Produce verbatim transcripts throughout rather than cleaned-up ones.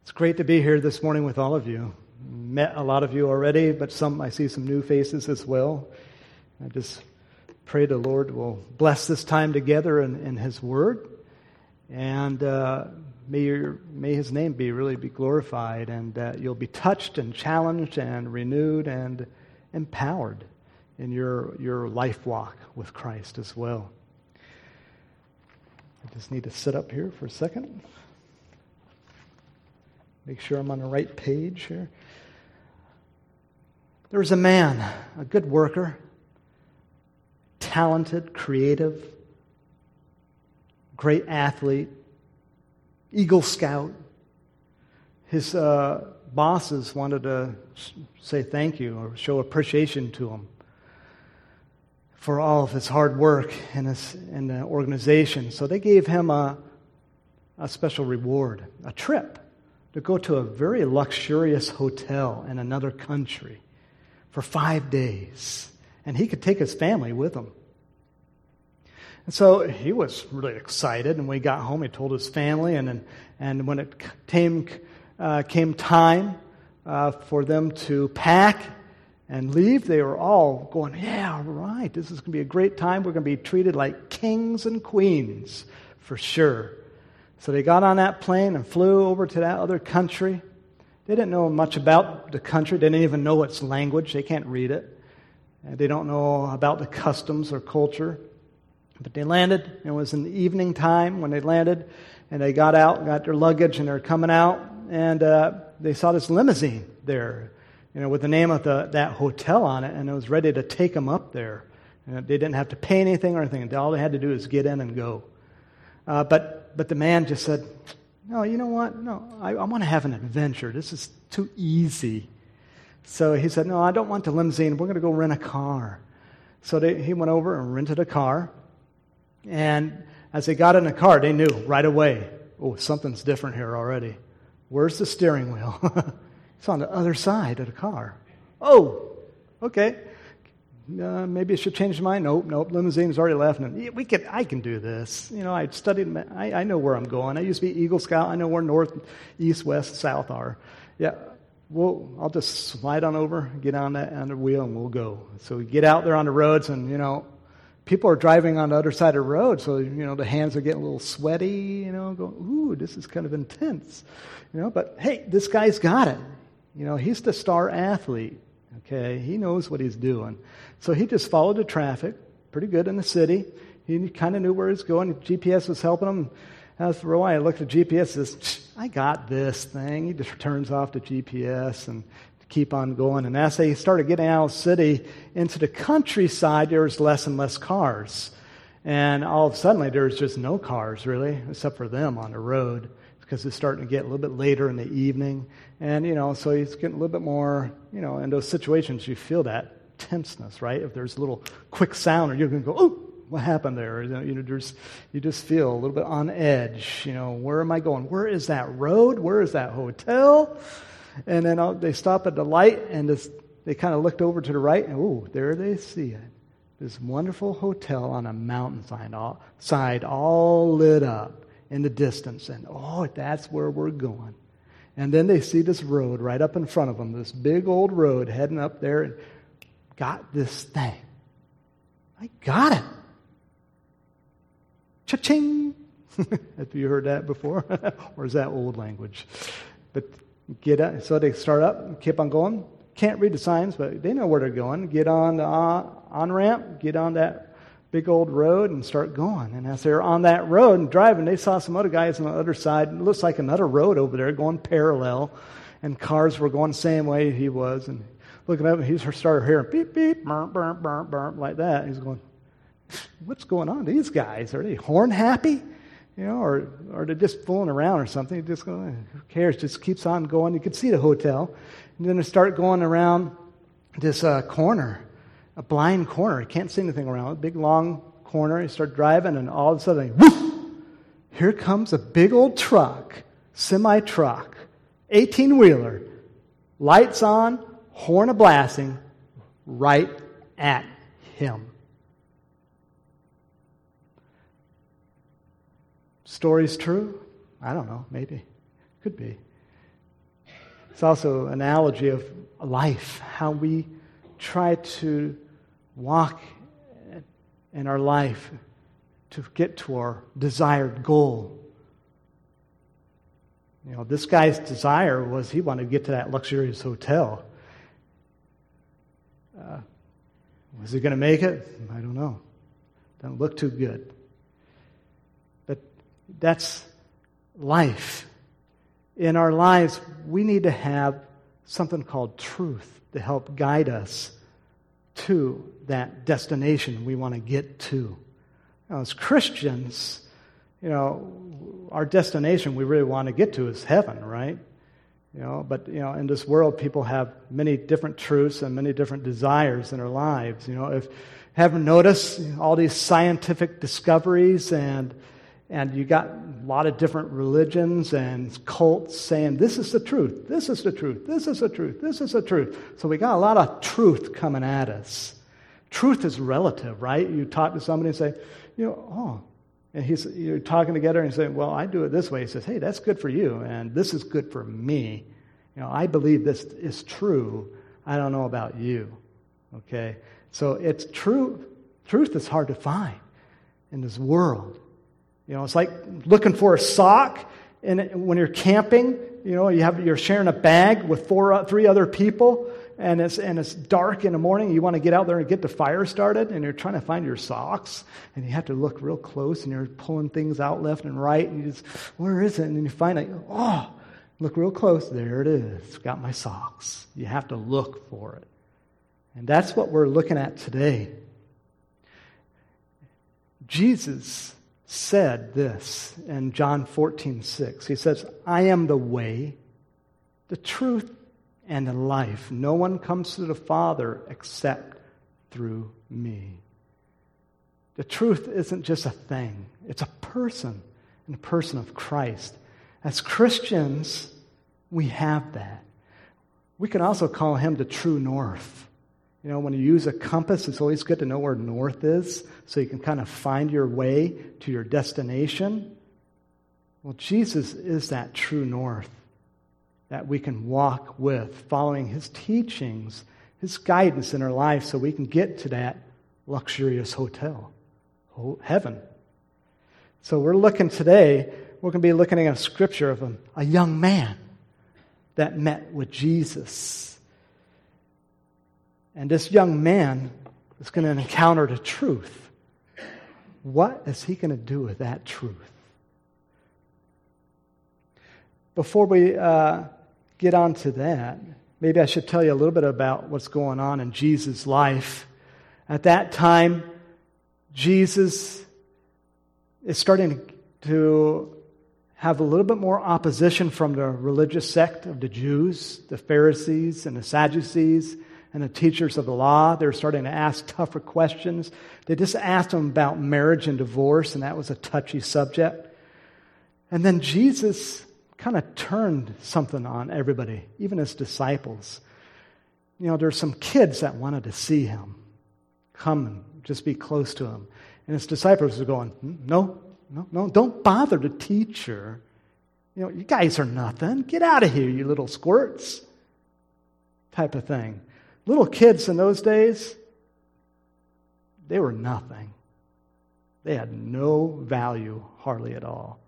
It's great to be here this morning with all of you. Met a lot of you already, but some I see some new faces as well. I just pray the Lord will bless this time together in, in His Word, and uh, may your, may His name be really be glorified, and that uh, you'll be touched and challenged and renewed and empowered in your your life walk with Christ as well. I just need to sit up here for a second. Make sure I'm on the right page here. There was a man, a good worker, talented, creative, great athlete, Eagle Scout. His uh, bosses wanted to say thank you or show appreciation to him for all of his hard work in, his, in the organization. So they gave him a, a special reward, a trip to go to a very luxurious hotel in another country for five days. And he could take his family with him. And so he was really excited. And when he got home, he told his family. And and, and when it came, uh, came time uh, for them to pack and leave, they were all going, yeah, all right, this is going to be a great time. We're going to be treated like kings and queens for sure. So they got on that plane and flew over to that other country. They didn't know much about the country. They didn't even know its language. They can't read it. And they don't know about the customs or culture. But they landed. It was in the evening time when they landed. And they got out, got their luggage, and they're coming out. And uh, they saw this limousine there, you know, with the name of the, that hotel on it. And it was ready to take them up there. And they didn't have to pay anything or anything. All they had to do is get in and go. Uh, but but the man just said, no, you know what? No, I, I want to have an adventure. This is too easy. So he said, no, I don't want the limousine. We're going to go rent a car. So they, he went over and rented a car. And as they got in the car, they knew right away, oh, something's different here already. Where's the steering wheel? It's on the other side of the car. Oh, okay. Uh, maybe I should change my mind. Nope, nope. Limousine's already left. And we can, I can do this. You know, I studied. I, I know where I'm going. I used to be Eagle Scout. I know where north, east, west, south are. Yeah, well, I'll just slide on over, get on that on the wheel, and we'll go. So we get out there on the roads, and you know, people are driving on the other side of the road. So you know, the hands are getting a little sweaty. You know, going, ooh, this is kind of intense. You know, but hey, this guy's got it. You know, he's the star athlete. Okay, he knows what he's doing. So he just followed the traffic, pretty good in the city. He kind of knew where he's going. G P S was helping him. After a while, I looked at G P S and says, I got this thing. He just turns off the G P S and keep on going. And as they started getting out of the city into the countryside, there was less and less cars. And all of a sudden, there was just no cars, really, except for them on the road, because it's starting to get a little bit later in the evening. And, you know, so he's getting a little bit more, you know, in those situations, you feel that tenseness, right? If there's a little quick sound, or you're going to go, oh, what happened there? You know, you know, there's, you just feel a little bit on edge. You know, where am I going? Where is that road? Where is that hotel? And then uh, they stop at the light, and this, they kind of looked over to the right, and, oh, there they see it. This wonderful hotel on a mountainside, all, side, all lit up in the distance. And, oh, that's where we're going. And then they see this road right up in front of them, this big old road heading up there, and got this thing. I got it. Cha-ching. Have you heard that before? Or is that old language? But get up. So they start up, keep on going. Can't read the signs, but they know where they're going. Get on the uh, on-ramp, get on that big old road and start going. And as they're on that road and driving, they saw some other guys on the other side. It looks like another road over there going parallel. And cars were going the same way he was. And looking up, he started hearing beep, beep, burp, burp, burp, burp, like that. He's going, what's going on? These guys, are they horn happy? You know, or, or they're just fooling around or something. Just going, who cares? Just keeps on going. You can see the hotel. And then they start going around this uh, corner, a blind corner. You can't see anything around. A big, long corner. You start driving, and all of a sudden, whoosh, here comes a big old truck, semi-truck, eighteen-wheeler, lights on, horn a-blasting, right at him. Story's true? I don't know, maybe. Could be. It's also an analogy of life, how we try to walk in our life to get to our desired goal. You know, this guy's desire was he wanted to get to that luxurious hotel. Uh, was he going to make it? I don't know. Doesn't look too good. But that's life. In our lives, we need to have something called truth to help guide us to that destination we want to get to. Now, as Christians, you know, our destination we really want to get to is heaven, right? You know, but you know, in this world, people have many different truths and many different desires in their lives. You know, if haven't noticed all these scientific discoveries, and and you got a lot of different religions and cults saying this is the truth, this is the truth, this is the truth, this is the truth. So we got a lot of truth coming at us. Truth is relative, right? You talk to somebody and say, you know, oh, and he's you're talking together and you say, well, I do it this way. He says, hey, that's good for you, and this is good for me. You know, I believe this is true. I don't know about you. Okay, so it's true. Truth is hard to find in this world. You know, it's like looking for a sock, and when you're camping, you know, you have you're sharing a bag with four, three other people. And it's and it's dark in the morning. You want to get out there and get the fire started, and you're trying to find your socks, and you have to look real close, and you're pulling things out left and right, and you just, where is it? And then you find it. Oh, look real close. There it is. Got my socks. You have to look for it, and that's what we're looking at today. Jesus said this in John fourteen six. He says, "I am the way, the truth, and the life. No one comes to the Father except through me." The truth isn't just a thing. It's a person, in the person of Christ. As Christians, we have that. We can also call him the true north. You know, when you use a compass, it's always good to know where north is so you can kind of find your way to your destination. Well, Jesus is that true north that we can walk with, following his teachings, his guidance in our life so we can get to that luxurious hotel, heaven. So we're looking today, we're going to be looking at a scripture of a, a young man that met with Jesus. And this young man is going to encounter the truth. What is he going to do with that truth? Before we uh, get on to that, maybe I should tell you a little bit about what's going on in Jesus' life. At that time, Jesus is starting to have a little bit more opposition from the religious sect of the Jews, the Pharisees and the Sadducees and the teachers of the law. They're starting to ask tougher questions. They just asked him about marriage and divorce, and that was a touchy subject. And then Jesus kind of turned something on everybody, even his disciples. You know, there's some kids that wanted to see him, come and just be close to him. And his disciples are going, no, no, no, don't bother the teacher. You know, you guys are nothing. Get out of here, you little squirts. Type of thing. Little kids in those days, they were nothing. They had no value, hardly at all.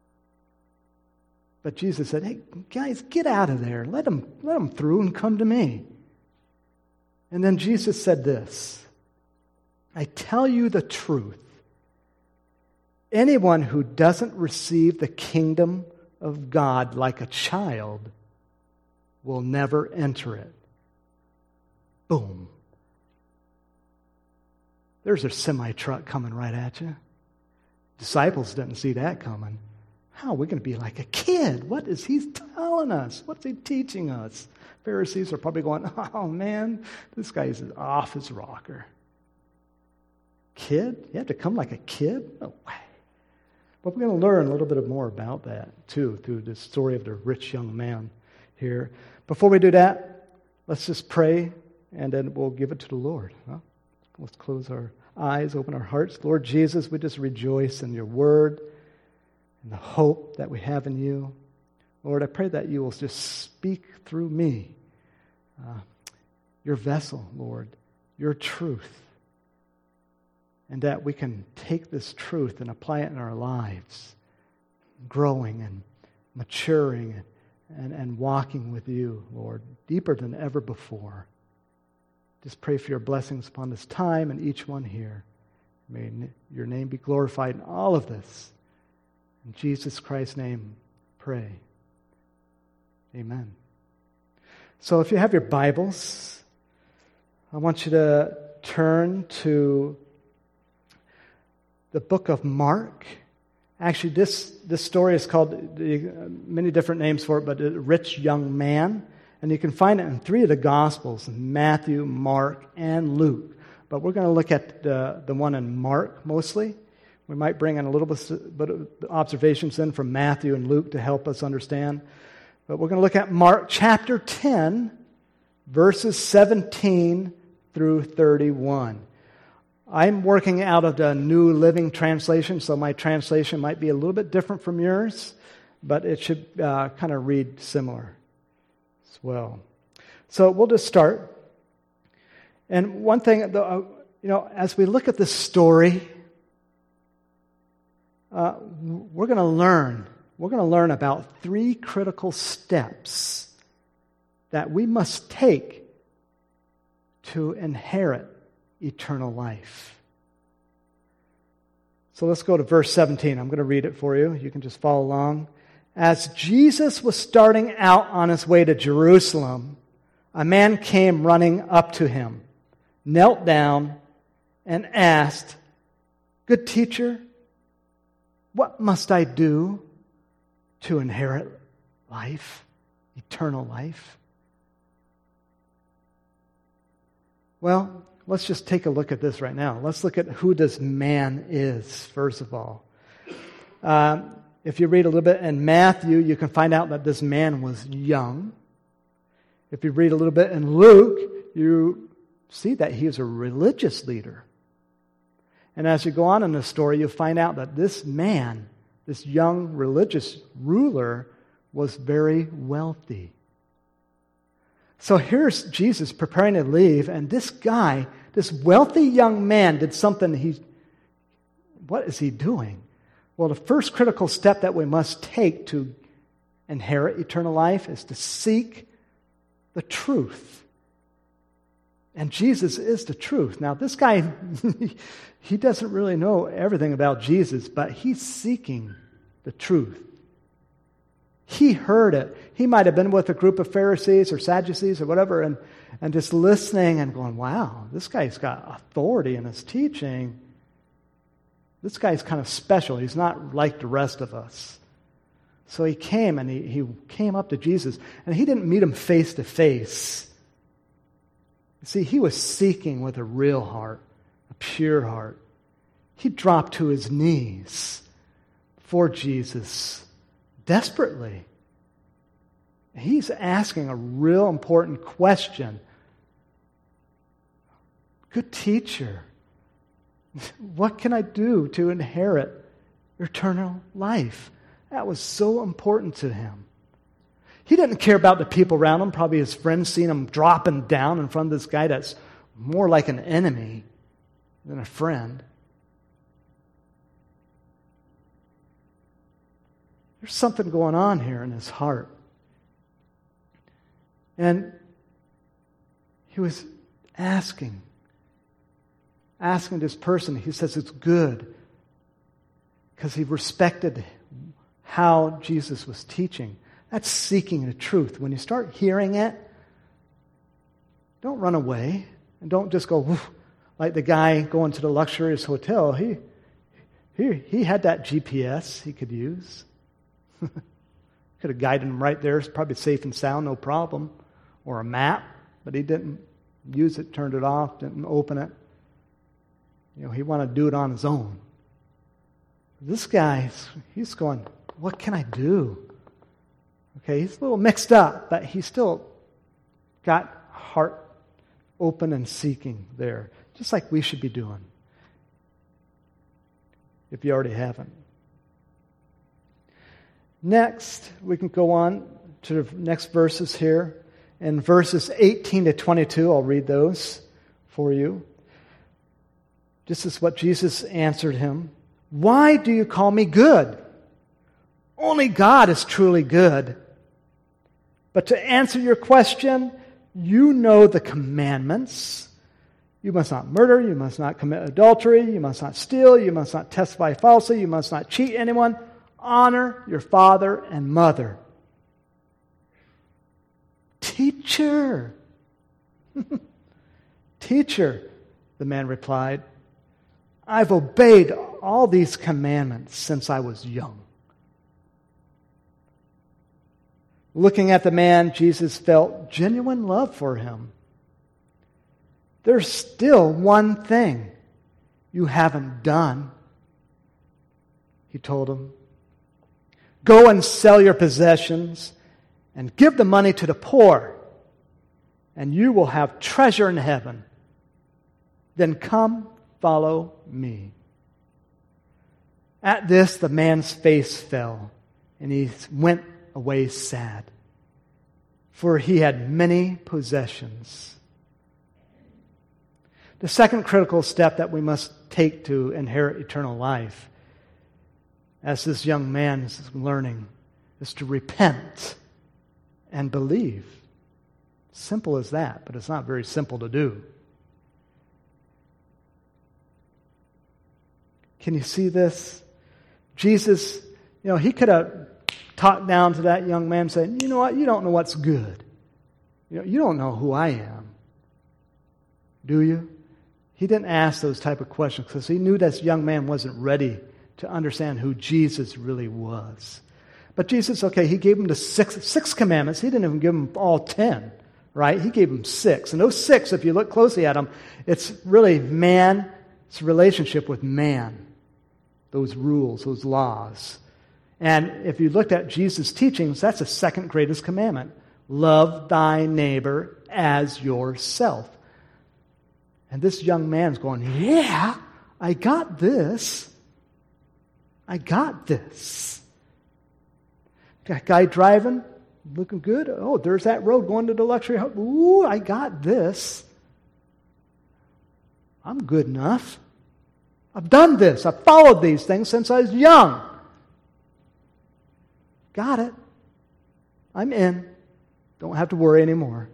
But Jesus said, hey, guys, get out of there. Let them, let them through and come to me. And then Jesus said this, I tell you the truth. Anyone who doesn't receive the kingdom of God like a child will never enter it. Boom. There's a semi-truck coming right at you. Disciples didn't see that coming. How are we going to be like a kid? What is he telling us? What's he teaching us? Pharisees are probably going, oh man, this guy is off his rocker. Kid? You have to come like a kid? No way. But we're going to learn a little bit more about that, too, through the story of the rich young man here. Before we do that, let's just pray, and then we'll give it to the Lord. Huh? Let's close our eyes, open our hearts. Lord Jesus, we just rejoice in your word and the hope that we have in you. Lord, I pray that you will just speak through me, uh, your vessel, Lord, your truth, and that we can take this truth and apply it in our lives, growing and maturing and, and, and walking with you, Lord, deeper than ever before. Just pray for your blessings upon this time and each one here. May your name be glorified in all of this. In Jesus Christ's name, pray. Amen. So if you have your Bibles, I want you to turn to the book of Mark. Actually, this, this story is called, many different names for it, but a rich young man. And you can find it in three of the Gospels, Matthew, Mark, and Luke. But we're going to look at the, the one in Mark mostly. We might bring in a little bit of observations in from Matthew and Luke to help us understand. But we're going to look at Mark chapter ten, verses seventeen through thirty-one. I'm working out of the New Living Translation, so my translation might be a little bit different from yours, but it should uh, kind of read similar as well. So we'll just start. And one thing, you know, as we look at this story, uh, we're going to learn. We're going to learn about three critical steps that we must take to inherit eternal life. So let's go to verse seventeen. I'm going to read it for you. You can just follow along. As Jesus was starting out on his way to Jerusalem, a man came running up to him, knelt down, and asked, "Good teacher, what must I do to inherit life, eternal life?" Well, let's just take a look at this right now. Let's look at who this man is, first of all. Um, if you read a little bit in Matthew, you can find out that this man was young. If you read a little bit in Luke, you see that he was a religious leader. And as you go on in the story, you'll find out that this man, this young religious ruler, was very wealthy. So here's Jesus preparing to leave, and this guy, this wealthy young man, did something he, what is he doing? Well, the first critical step that we must take to inherit eternal life is to seek the truth. And Jesus is the truth. Now, this guy, he doesn't really know everything about Jesus, but he's seeking the truth. He heard it. He might have been with a group of Pharisees or Sadducees or whatever and, and just listening and going, wow, this guy's got authority in his teaching. This guy's kind of special. He's not like the rest of us. So he came and he, he came up to Jesus, and he didn't meet him face to face. See, he was seeking with a real heart, a pure heart. He dropped to his knees for Jesus desperately. He's asking a real important question. Good teacher, what can I do to inherit eternal life? That was so important to him. He didn't care about the people around him. Probably his friends seen him dropping down in front of this guy that's more like an enemy than a friend. There's something going on here in his heart. And he was asking, asking this person. He says it's good because he respected how Jesus was teaching. That's seeking the truth. When you start hearing it, don't run away and don't just go woof, like the guy going to the luxurious hotel. He, he, he had that G P S he could use. Could have guided him right there. It's probably safe and sound, no problem. Or a map, but he didn't use it, turned it off, didn't open it. You know, he wanted to do it on his own. This guy, he's going, what can I do? Okay, he's a little mixed up, but he's still got heart open and seeking there, just like we should be doing, if you already haven't. Next, we can go on to the next verses here. In verses eighteen to twenty-two, I'll read those for you. This is what Jesus answered him. Why do you call me good? Only God is truly good. But to answer your question, you know the commandments. You must not murder, you must not commit adultery, you must not steal, you must not testify falsely, you must not cheat anyone. Honor your father and mother. Teacher. Teacher, the man replied, I've obeyed all these commandments since I was young. Looking at the man, Jesus felt genuine love for him. There's still one thing you haven't done, he told him. Go and sell your possessions and give the money to the poor, and you will have treasure in heaven. Then come, follow me. At this, the man's face fell, and he went away sad, for he had many possessions. The second critical step that we must take to inherit eternal life, as this young man is learning, is to repent and believe. Simple as that, but it's not very simple to do. Can you see this? Jesus, you know, he could have talked down to that young man saying, you know what, you don't know what's good. You know, you don't know who I am. Do you? He didn't ask those type of questions because he knew this young man wasn't ready to understand who Jesus really was. But Jesus, okay, he gave him the six, six commandments. He didn't even give him all ten, right? He gave him six. And those six, if you look closely at them, it's really man's relationship with man. Those rules, those laws. And if you looked at Jesus' teachings, that's the second greatest commandment. Love thy neighbor as yourself. And this young man's going, yeah, I got this. I got this. Got guy driving, looking good. Oh, there's that road going to the luxury house. Ooh, I got this. I'm good enough. I've done this. I've followed these things since I was young. Got it. I'm in. Don't have to worry anymore.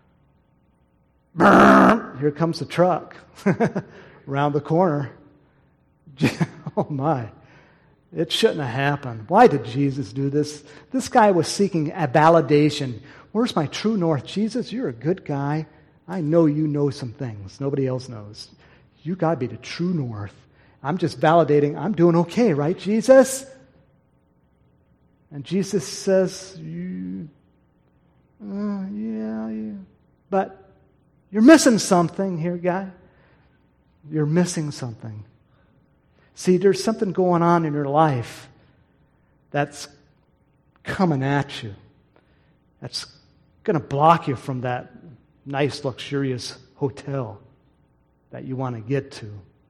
Here comes the truck around the corner. Oh my. It shouldn't have happened. Why did Jesus do this? This guy was seeking a validation. Where's my true north? Jesus, you're a good guy. I know you know some things nobody else knows. You got to be the true north. I'm just validating I'm doing okay, right, Jesus? And Jesus says, you, uh, yeah, yeah, but you're missing something here, guy. You're missing something. See, there's something going on in your life that's coming at you. That's going to block you from that nice, luxurious hotel that you want to get to.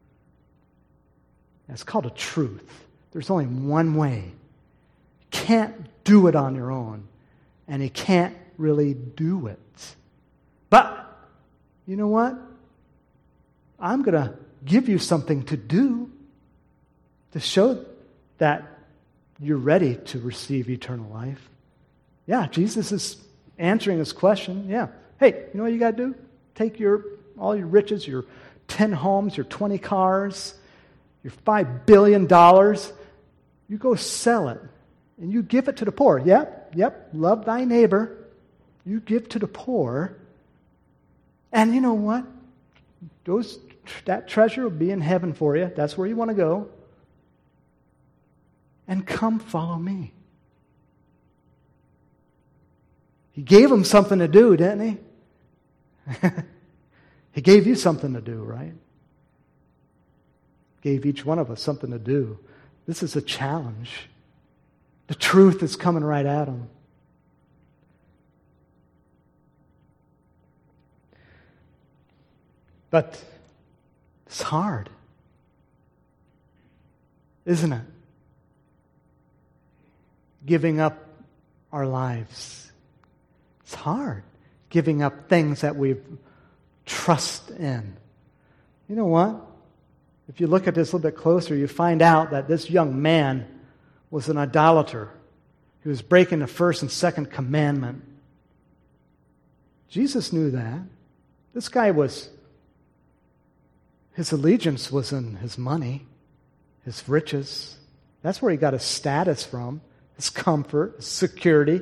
It's called a truth. There's only one way. You can't do it on your own, and you can't really do it. But, you know what? I'm going to give you something to do to show that you're ready to receive eternal life. Yeah, Jesus is answering his question. Yeah. Hey, you know what you got to do? Take your all your riches, your ten homes, your twenty cars, your five billion dollars. You go sell it, and you give it to the poor. Yep, yep. Love thy neighbor. You give to the poor. And you know what? Those that treasure will be in heaven for you. That's where you want to go. And come follow me. He gave him something to do, didn't he? He gave you something to do, right? Gave each one of us something to do. This is a challenge. The truth is coming right at him. But it's hard, isn't it? giving up our lives. It's hard, giving up things that we trust in. You know what? If you look at this a little bit closer, you find out that this young man was an idolater. He was breaking the first and second commandment. Jesus knew that. This guy was, his allegiance was in his money, his riches. That's where he got his status from, his comfort, his security.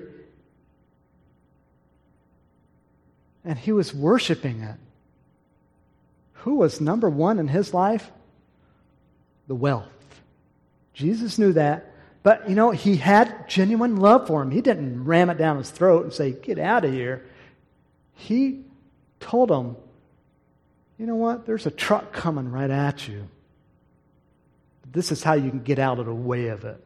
And he was worshiping it. Who was number one in his life? The wealth. Jesus knew that. But, you know, he had genuine love for him. He didn't ram it down his throat and say, get out of here. He told him, you know what? There's a truck coming right at you. This is how you can get out of the way of it.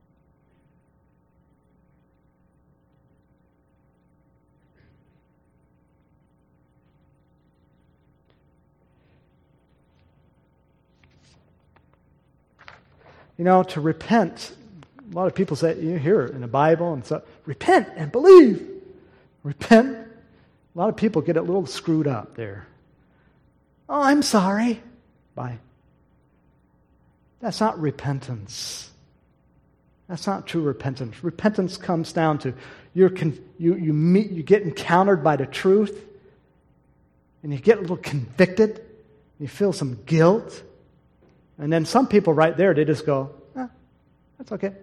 You know, to repent, a lot of people say, you hear it in the Bible, and so, repent and believe. Repent. A lot of people get it a little screwed up there. Oh, I'm sorry. Bye. That's not repentance. That's not true repentance. Repentance comes down to you're con- you you meet you get encountered by the truth, and you get a little convicted. You feel some guilt. And then some people right there, they just go, ah, that's okay.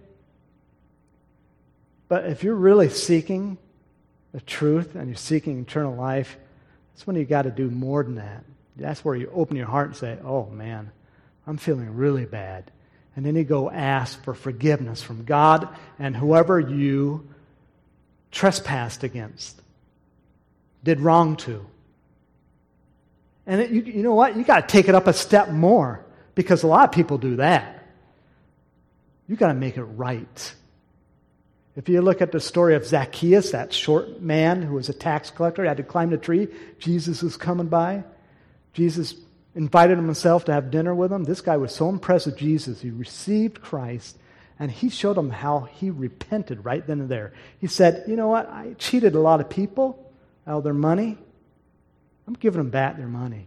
But if you're really seeking the truth and you're seeking eternal life, that's when you got to do more than that. That's where you open your heart and say, oh man, I'm feeling really bad. And then you go ask for forgiveness from God and whoever you trespassed against, did wrong to. And it, you, you know what? You got to take it up a step more. Because a lot of people do that. You got to make it right. If you look at the story of Zacchaeus, that short man who was a tax collector, had to climb the tree. Jesus was coming by. Jesus invited him himself to have dinner with him. This guy was so impressed with Jesus. He received Christ, and he showed him how he repented right then and there. He said, you know what? I cheated a lot of people out of their money. I'm giving them back their money.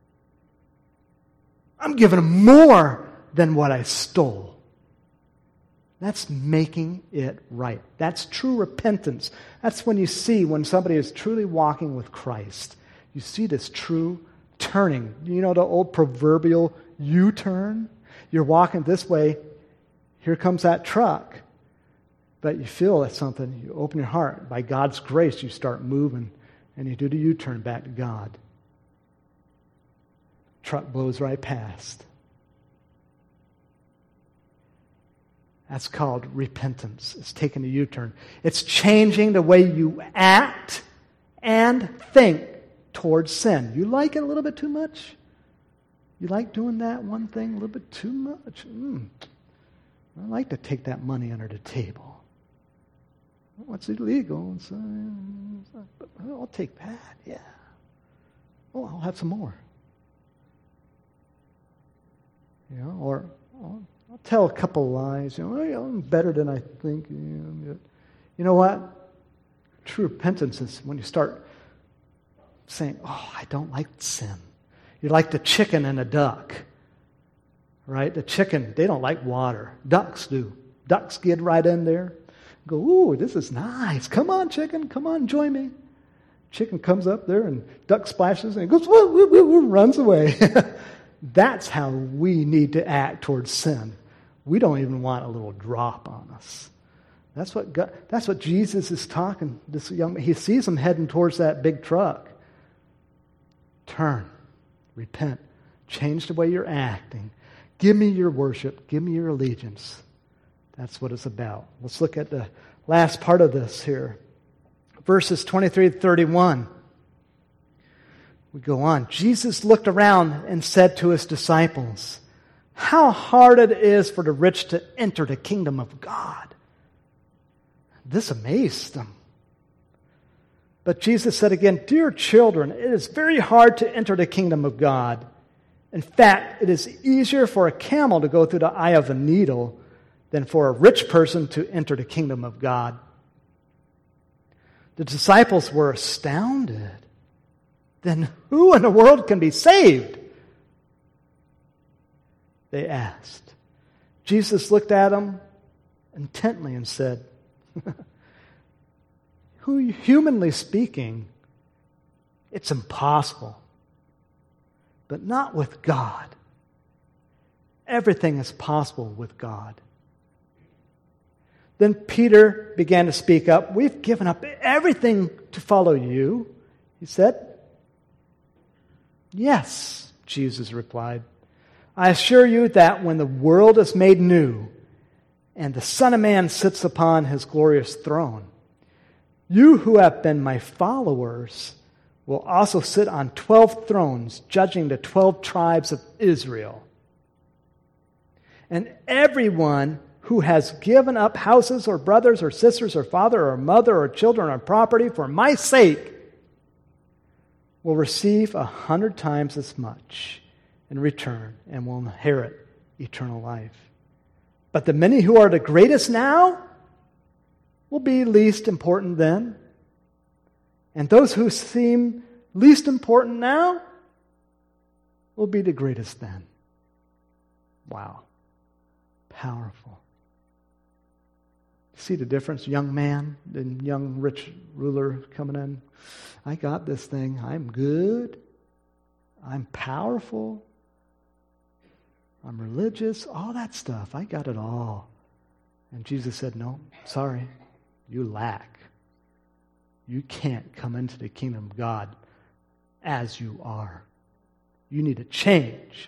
I'm giving them more than what I stole. That's making it right. That's true repentance. That's when you see when somebody is truly walking with Christ. You see this true turning. You know the old proverbial U-turn? You're walking this way, here comes that truck. But you feel that's something, you open your heart. By God's grace, you start moving, and you do the U-turn back to God. Truck blows right past. That's called repentance. It's taking a U-turn. It's changing the way you act and think towards sin. You like it a little bit too much? You like doing that one thing a little bit too much? Mm. I like to take that money under the table. What's illegal? So, I'll take that, yeah. Oh, I'll have some more. You know, or I'll, I'll tell a couple lies. You know, I'm better than I think. You know what? True repentance is when you start saying, "Oh, I don't like sin." You're like the chicken and a duck, right? The chicken, they don't like water. Ducks do. Ducks get right in there, go, "Ooh, this is nice. Come on, chicken. Come on, join me." Chicken comes up there and duck splashes and goes, woo, woo, woo, woo, runs away. That's how we need to act towards sin. We don't even want a little drop on us. That's what God, that's what Jesus is talking. This young man, he sees him heading towards that big truck. Turn, repent, change the way you're acting. Give me your worship. Give me your allegiance. That's what it's about. Let's look at the last part of this here, verses twenty-three to thirty-one. We go on. Jesus looked around and said to his disciples, "How hard it is for the rich to enter the kingdom of God." This amazed them. But Jesus said again, "Dear children, it is very hard to enter the kingdom of God. In fact, it is easier for a camel to go through the eye of a needle than for a rich person to enter the kingdom of God. The disciples were astounded. Then who in the world can be saved? They asked. Jesus looked at them intently and said, Who, humanly speaking, it's impossible, but not with God. Everything is possible with God. Then Peter began to speak up. We've given up everything to follow you, he said. Yes, Jesus replied. I assure you that when the world is made new and the Son of Man sits upon his glorious throne, you who have been my followers will also sit on twelve thrones, judging the twelve tribes of Israel. And everyone who has given up houses or brothers or sisters or father or mother or children or property for my sake will receive a hundred times as much in return and will inherit eternal life. But the many who are the greatest now will be least important then. And those who seem least important now will be the greatest then. Wow. Powerful. See the difference? Young man and young rich ruler coming in. I got this thing. I'm good. I'm powerful. I'm religious. All that stuff. I got it all. And Jesus said, no, sorry. You lack. You can't come into the kingdom of God as you are. You need to change.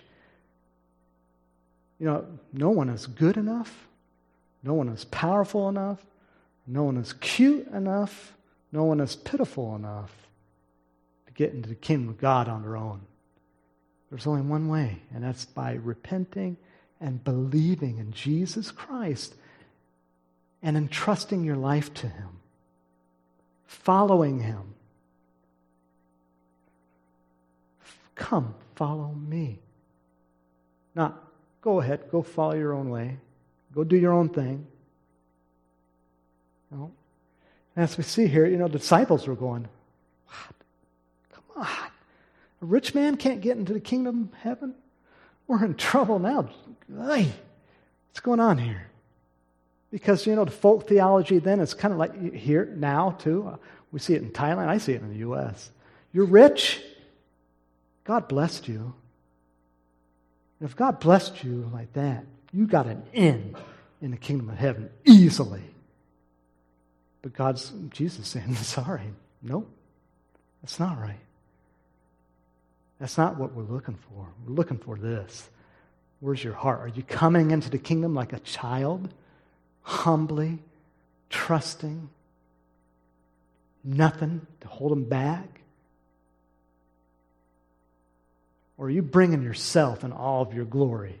You know, no one is good enough. No one is powerful enough. No one is cute enough. No one is pitiful enough to get into the kingdom of God on their own. There's only one way, and that's by repenting and believing in Jesus Christ and entrusting your life to Him, following Him. Come, follow me. Not, go ahead, go follow your own way. Go do your own thing. You know? As we see here, you know, the disciples were going, what? Come on. A rich man can't get into the kingdom of heaven? We're in trouble now. Hey, what's going on here? Because, you know, the folk theology then is kind of like here now, too. We see it in Thailand. I see it in the U S You're rich. God blessed you. And if God blessed you like that, you got an in in the kingdom of heaven easily. But God's, Jesus saying, sorry, nope, that's not right. That's not what we're looking for. We're looking for this. Where's your heart? Are you coming into the kingdom like a child, humbly, trusting, nothing to hold them back? Or are you bringing yourself in all of your glory?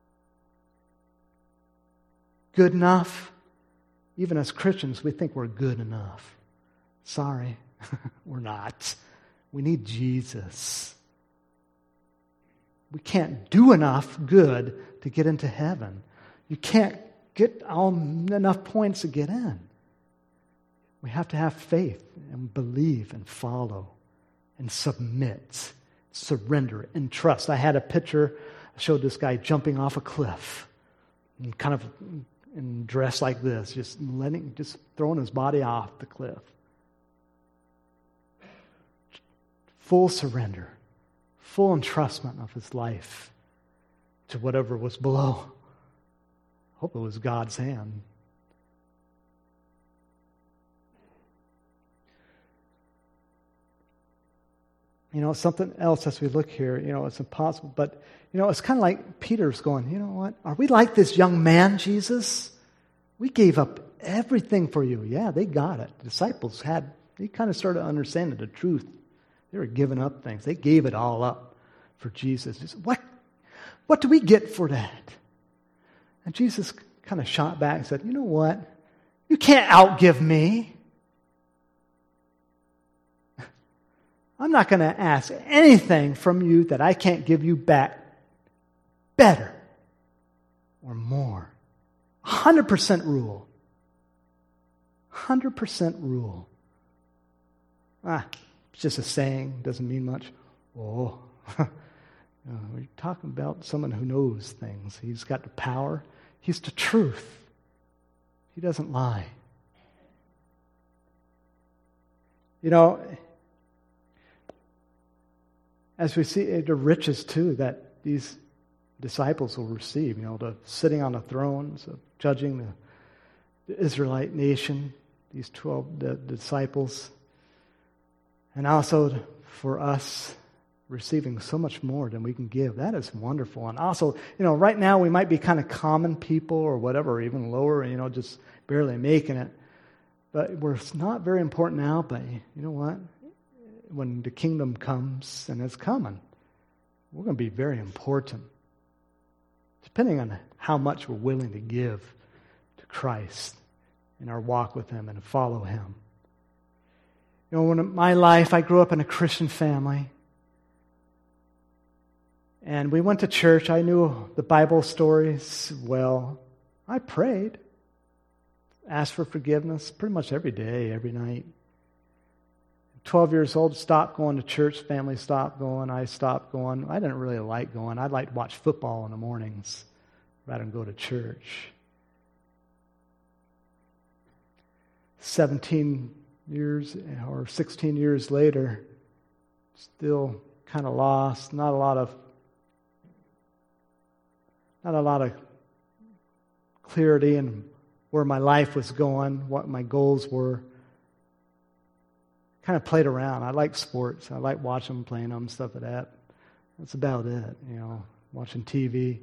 Good enough? Even as Christians, we think we're good enough. Sorry, we're not. We need Jesus. We can't do enough good to get into heaven. You can't get all enough points to get in. We have to have faith and believe and follow and submit, surrender and trust. I had a picture, I showed this guy jumping off a cliff and kind of and dressed like this, just letting, just throwing his body off the cliff. Full surrender, full entrustment of his life to whatever was below. I hope it was God's hand. You know, something else as we look here, you know, it's impossible, but, you know, it's kind of like Peter's going, you know what, are we like this young man, Jesus? We gave up everything for you. Yeah, they got it. The disciples had, they kind of started understanding the truth. They were giving up things. They gave it all up for Jesus. Just, what, what do we get for that? And Jesus kind of shot back and said, you know what, you can't outgive me. I'm not going to ask anything from you that I can't give you back better or more, a one hundred percent rule. one hundred percent rule. Ah, it's just a saying, doesn't mean much. Oh, Uh, we're talking about someone who knows things. He's got the power. He's the truth. He doesn't lie. You know, as we see the riches too that these disciples will receive, you know, the sitting on the thrones, of judging the, the Israelite nation, these twelve the, the disciples, and also for us receiving so much more than we can give. That is wonderful. And also, you know, right now we might be kind of common people or whatever, or even lower, you know, just barely making it. But we're not very important now, but you know what? When the kingdom comes, and it's coming, we're going to be very important, depending on how much we're willing to give to Christ in our walk with Him and follow Him. You know, when in my life, I grew up in a Christian family. And we went to church. I knew the Bible stories well. I prayed, asked for forgiveness pretty much every day, every night. twelve years old, stopped going to church. Family stopped going. I stopped going. I didn't really like going. I'd like to watch football in the mornings rather than go to church. seventeen years or sixteen years later, still kind of lost. Not a lot of Not a lot of clarity in where my life was going, what my goals were. Kind of played around. I like sports. I like watching them, playing them, stuff like that. That's about it, you know, watching T V.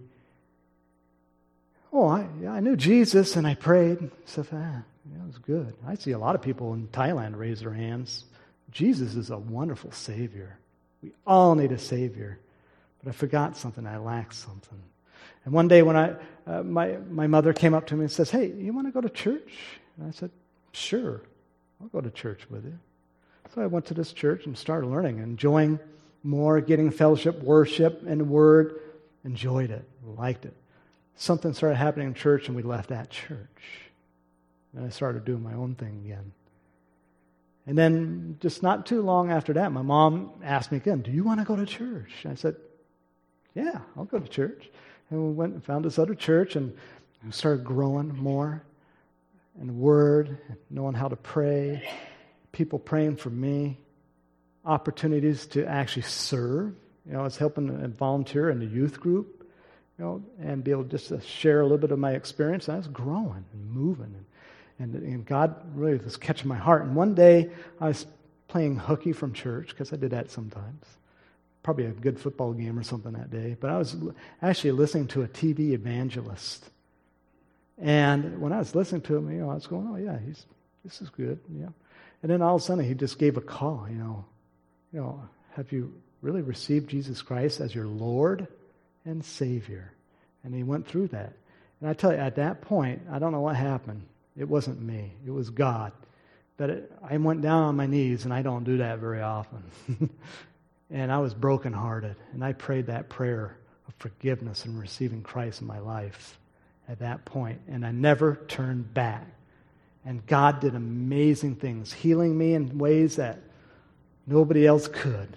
Oh, I, yeah, I knew Jesus and I prayed. Stuff like that. Yeah, it was good. I see a lot of people in Thailand raise their hands. Jesus is a wonderful Savior. We all need a Savior. But I forgot something. I lacked something. And one day when I, uh, my, my mother came up to me and says, "Hey, you want to go to church?" And I said, "Sure, I'll go to church with you." So I went to this church and started learning, enjoying more, getting fellowship, worship, and word. Enjoyed it, liked it. Something started happening in church and we left that church. And I started doing my own thing again. And then just not too long after that, my mom asked me again, "Do you want to go to church?" And I said, "Yeah, I'll go to church." And we went and found this other church and started growing more in the Word, knowing how to pray, people praying for me, opportunities to actually serve. You know, I was helping and volunteer in the youth group, you know, and be able just to share a little bit of my experience. And I was growing and moving, and, and, and God really was catching my heart. And one day I was playing hooky from church, because I did that sometimes. Probably a good football game or something that day. But I was actually listening to a T V evangelist. And when I was listening to him, you know, I was going, "Oh yeah, he's this is good." Yeah. And then all of a sudden he just gave a call, you know. You know, have you really received Jesus Christ as your Lord and Savior? And he went through that. And I tell you, at that point, I don't know what happened. It wasn't me. It was God. But it, I went down on my knees, and I don't do that very often. And I was brokenhearted, and I prayed that prayer of forgiveness and receiving Christ in my life at that point, and I never turned back. And God did amazing things, healing me in ways that nobody else could,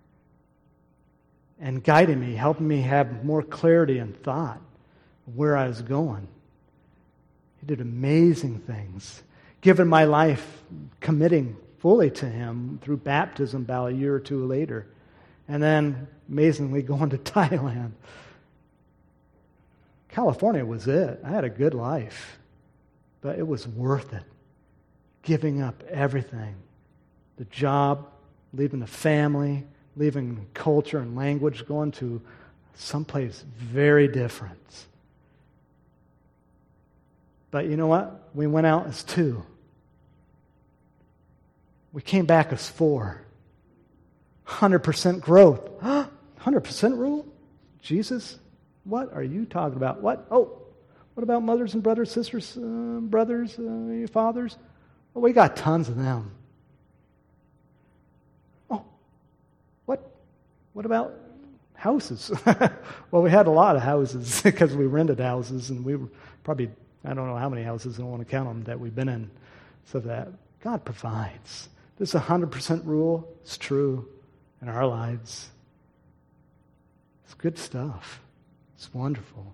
and guiding me, helping me have more clarity and thought of where I was going. He did amazing things, giving my life, committing fully to Him through baptism about a year or two later. And then, amazingly, going to Thailand. California was it. I had a good life. But it was worth it. Giving up everything. The job, leaving the family, leaving culture and language, going to someplace very different. But you know what? We went out as two. We came back as four. one hundred percent growth. one hundred percent rule? Jesus? What are you talking about? What? Oh, what about mothers and brothers, sisters, uh, brothers, uh, fathers? Well, we got tons of them. Oh, what? What about houses? Well, we had a lot of houses because we rented houses, and we were probably I don't know how many houses, I don't want to count them, that we've been in. So that God provides. This one hundred percent rule is true in our lives. It's good stuff. It's wonderful.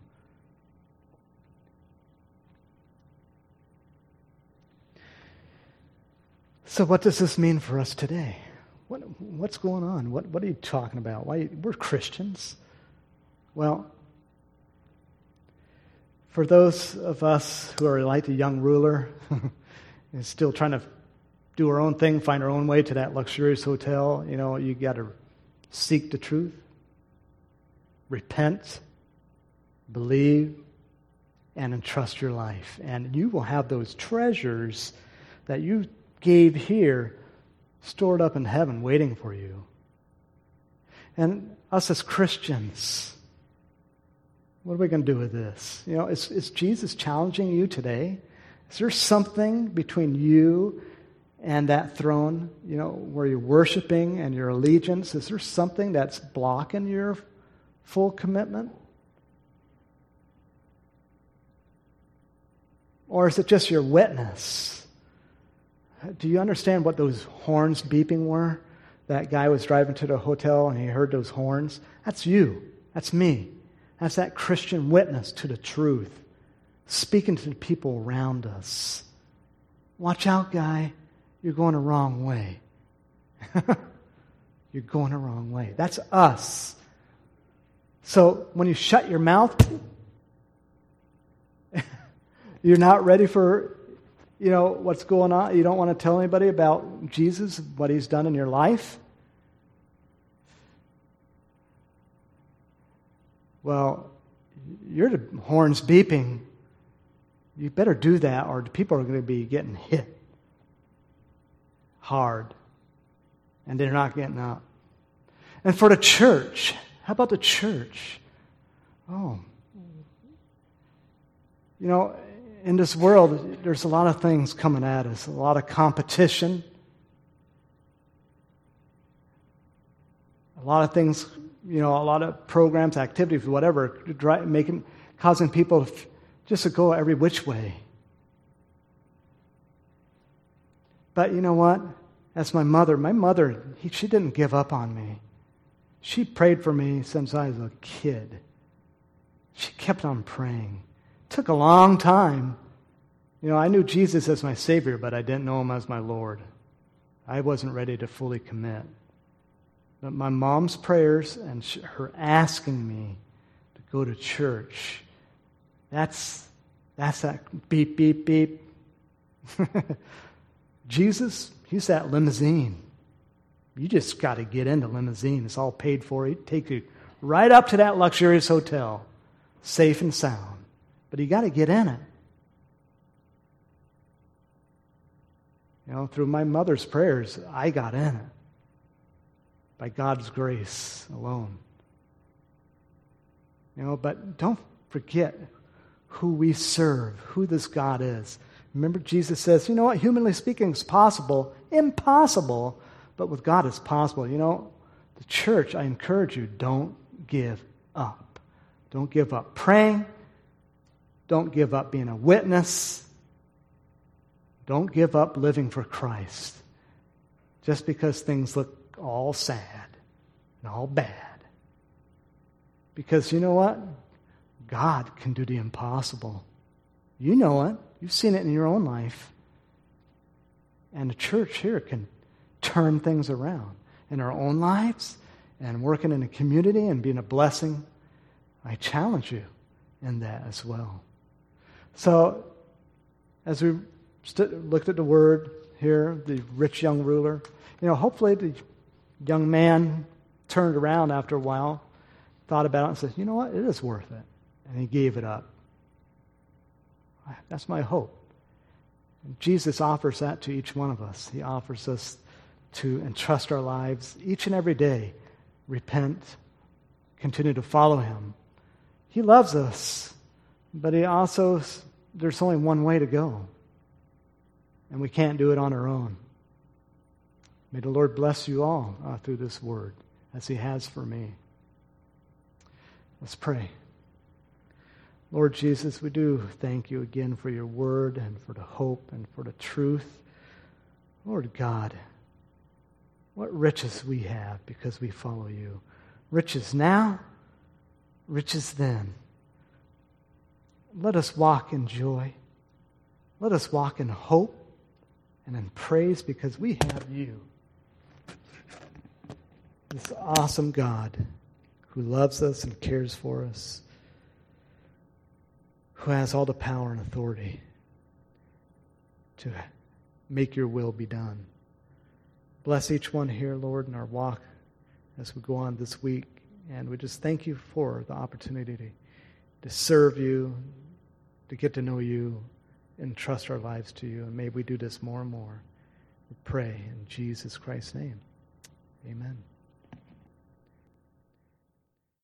So what does this mean for us today? What, what's going on? What, what are you talking about? Why, we're Christians. Well, for those of us who are like the young ruler and still trying to do our own thing, find our own way to that luxurious hotel, you know, you got to seek the truth, repent, believe, and entrust your life. And you will have those treasures that you gave here stored up in heaven waiting for you. And us as Christians, what are we going to do with this? You know, is, is Jesus challenging you today? Is there something between you and that throne, you know, where you're worshiping and your allegiance? Is there something that's blocking your full commitment? Or is it just your witness? Do you understand what those horns beeping were? That guy was driving to the hotel and he heard those horns. That's you. That's me. That's that Christian witness to the truth, speaking to the people around us. Watch out, guy. You're going the wrong way. You're going the wrong way. That's us. So when you shut your mouth, you're not ready for, you know, what's going on. You don't want to tell anybody about Jesus, what he's done in your life. Well, you're the horns beeping. You better do that or the people are going to be getting hit hard. And they're not getting up. And for the church, how about the church? Oh. You know, in this world, there's a lot of things coming at us, a lot of competition, a lot of things, you know, a lot of programs, activities, whatever, making, causing people just to go every which way. But you know what? As my mother, my mother, he, she didn't give up on me. She prayed for me since I was a kid. She kept on praying. Took a long time. You know, I knew Jesus as my Savior, but I didn't know him as my Lord. I wasn't ready to fully commit. But my mom's prayers and her asking me to go to church, that's, that's that beep, beep, beep. Jesus, he's that limousine. You just got to get in the limousine. It's all paid for. He'd take you right up to that luxurious hotel, safe and sound. But you got to get in it. You know, through my mother's prayers, I got in it. By God's grace alone. You know, but don't forget who we serve, who this God is. Remember, Jesus says, you know what, humanly speaking, it's possible, impossible, but with God it's possible. You know, the church, I encourage you, don't give up. Don't give up praying. Don't give up being a witness. Don't give up living for Christ. Just because things look all sad and all bad. Because you know what? God can do the impossible. You know it. You've seen it in your own life. And the church here can turn things around in our own lives and working in a community and being a blessing. I challenge you in that as well. So, as we st- looked at the word here, the rich young ruler, you know, hopefully the young man turned around after a while, thought about it and said, you know what, it is worth it. And he gave it up. That's my hope. And Jesus offers that to each one of us. He offers us to entrust our lives each and every day, repent, continue to follow him. He loves us, but he also, there's only one way to go. And we can't do it on our own. May the Lord bless you all uh, through this word, as he has for me. Let's pray. Lord Jesus, we do thank you again for your word and for the hope and for the truth. Lord God, what riches we have because we follow you. Riches now, riches then. Let us walk in joy. Let us walk in hope and in praise because we have you. This awesome God who loves us and cares for us, who has all the power and authority to make your will be done. Bless each one here, Lord, in our walk as we go on this week. And we just thank you for the opportunity to, to serve you, to get to know you, and trust our lives to you. And may we do this more and more. We pray in Jesus Christ's name. Amen.